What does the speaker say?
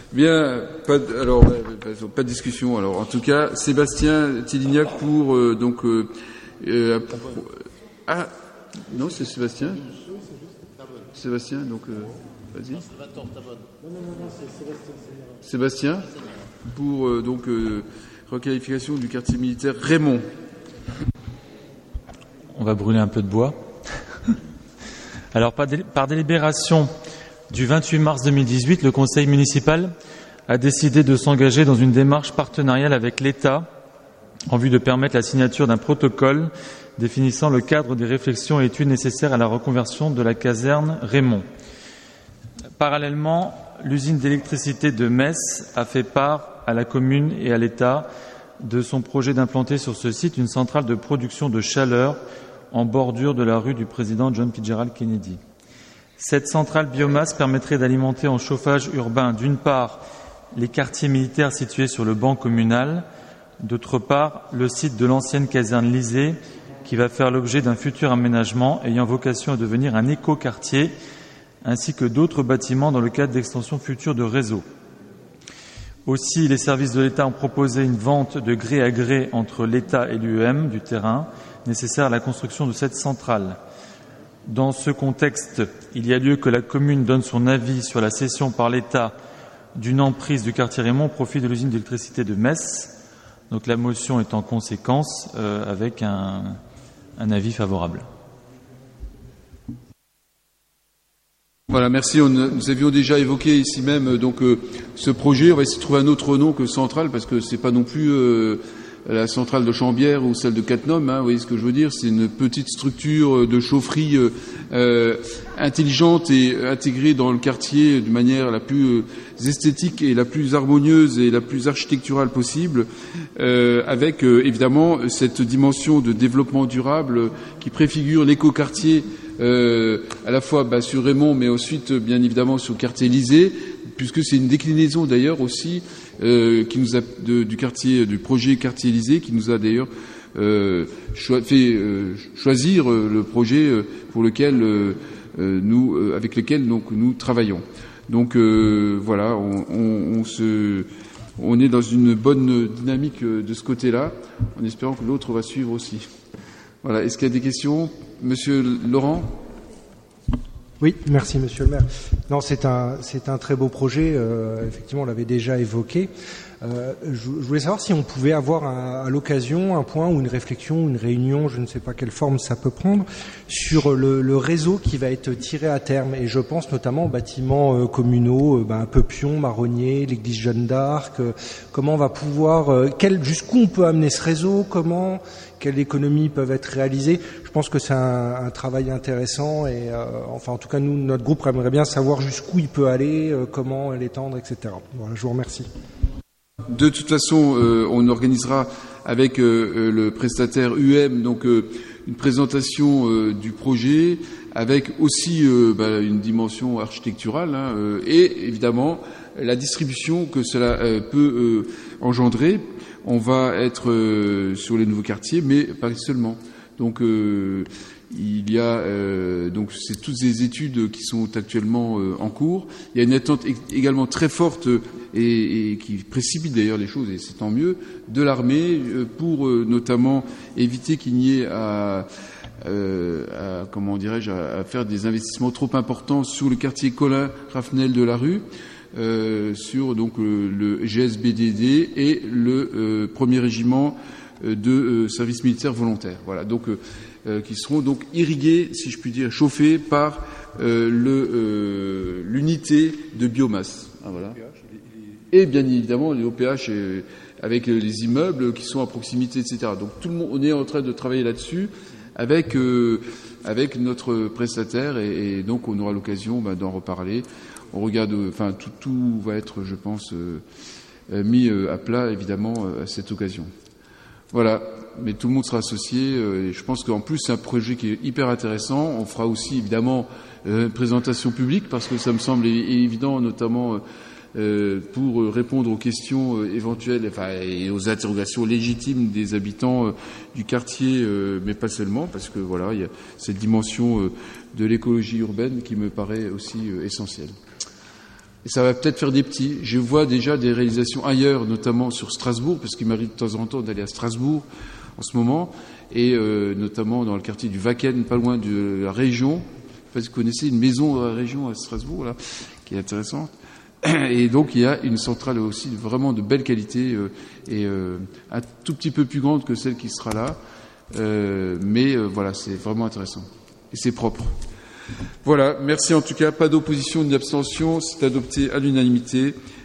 Bien, pas de discussion. Alors, en tout cas, Sébastien Télignac pour non, c'est Sébastien. Sébastien, donc vas-y. Sébastien pour requalification du quartier militaire Raymond. On va brûler un peu de bois. Alors, par délibération du 28 mars 2018, le conseil municipal a décidé de s'engager dans une démarche partenariale avec l'État en vue de permettre la signature d'un protocole définissant le cadre des réflexions et études nécessaires à la reconversion de la caserne Raymond. Parallèlement, l'usine d'électricité de Metz a fait part à la commune et à l'État de son projet d'implanter sur ce site une centrale de production de chaleur en bordure de la rue du président John Fitzgerald Kennedy. Cette centrale biomasse permettrait d'alimenter en chauffage urbain, d'une part, les quartiers militaires situés sur le banc communal, d'autre part, le site de l'ancienne caserne Lysée, qui va faire l'objet d'un futur aménagement ayant vocation à devenir un écoquartier, ainsi que d'autres bâtiments dans le cadre d'extensions futures de réseau. Aussi, les services de l'État ont proposé une vente de gré à gré entre l'État et l'UEM du terrain nécessaire à la construction de cette centrale. Dans ce contexte, il y a lieu que la commune donne son avis sur la cession par l'État d'une emprise du quartier Raymond au profit de l'usine d'électricité de Metz. Donc la motion est en conséquence avec un avis favorable. Voilà, merci. Nous avions déjà évoqué ici même ce projet. On va essayer de trouver un autre nom que centrale parce que c'est pas non plus la centrale de Chambières ou celle de Cattenom. Vous voyez ce que je veux dire ? C'est une petite structure de chaufferie intelligente et intégrée dans le quartier de manière la plus esthétique et la plus harmonieuse et la plus architecturale possible, avec évidemment cette dimension de développement durable qui préfigure l'écoquartier à la fois sur Raymond, mais ensuite bien évidemment sur le quartier Lysée, puisque c'est une déclinaison d'ailleurs aussi qui nous a du projet quartier Lysée, qui nous a d'ailleurs fait choisir le projet pour lequel avec lequel nous travaillons. Donc voilà, on est dans une bonne dynamique de ce côté-là, en espérant que l'autre va suivre aussi. Voilà. Est-ce qu'il y a des questions, Monsieur Laurent ? Oui, merci Monsieur le maire. Non, c'est un très beau projet. Effectivement, on l'avait déjà évoqué. Je voulais savoir si on pouvait avoir à l'occasion un point ou une réflexion, une réunion, je ne sais pas quelle forme ça peut prendre, sur le réseau qui va être tiré à terme. Et je pense notamment aux bâtiments communaux, Peupion, Marronnier, l'église Jeanne d'Arc. Comment on va pouvoir, jusqu'où on peut amener ce réseau, quelles économies peuvent être réalisées. Je pense que c'est un travail intéressant et en tout cas nous, notre groupe aimerait bien savoir jusqu'où il peut aller, comment l'étendre, etc. Voilà, je vous remercie. De toute façon, on organisera avec le prestataire UM une présentation du projet avec aussi une dimension architecturale et évidemment la distribution que cela peut engendrer. On va être sur les nouveaux quartiers, mais pas seulement. Donc il y a c'est toutes ces études qui sont actuellement en cours. Il y a une attente également très forte et qui précipite d'ailleurs les choses, et c'est tant mieux, de l'armée pour notamment éviter qu'il n'y ait à faire des investissements trop importants sur le quartier Colin Raffenel de la rue, sur le GSBDD et le premier régiment de service militaire volontaire. Voilà, qui seront donc irrigués, si je puis dire, chauffés par l'unité de biomasse. Voilà. Et bien évidemment les OPH avec les immeubles qui sont à proximité, etc. Donc tout le monde, on est en train de travailler là-dessus avec notre prestataire et donc on aura l'occasion d'en reparler. On regarde, tout va être, je pense, mis à plat évidemment à cette occasion. Voilà, mais tout le monde sera associé et je pense qu'en plus c'est un projet qui est hyper intéressant. On fera aussi évidemment une présentation publique parce que ça me semble évident, notamment pour répondre aux questions éventuelles et aux interrogations légitimes des habitants du quartier, mais pas seulement, parce que voilà, il y a cette dimension de l'écologie urbaine qui me paraît aussi essentielle. Et ça va peut-être faire des petits. Je vois déjà des réalisations ailleurs, notamment sur Strasbourg, parce qu'il m'arrive de temps en temps d'aller à Strasbourg en ce moment, et notamment dans le quartier du Wacken, pas loin de la région. Je sais pas si vous connaissez une maison dans la région à Strasbourg, là, qui est intéressante. Et donc il y a une centrale aussi vraiment de belle qualité et un tout petit peu plus grande que celle qui sera là. Mais voilà, c'est vraiment intéressant. Et c'est propre. Voilà, merci en tout cas. Pas d'opposition ni d'abstention. C'est adopté à l'unanimité.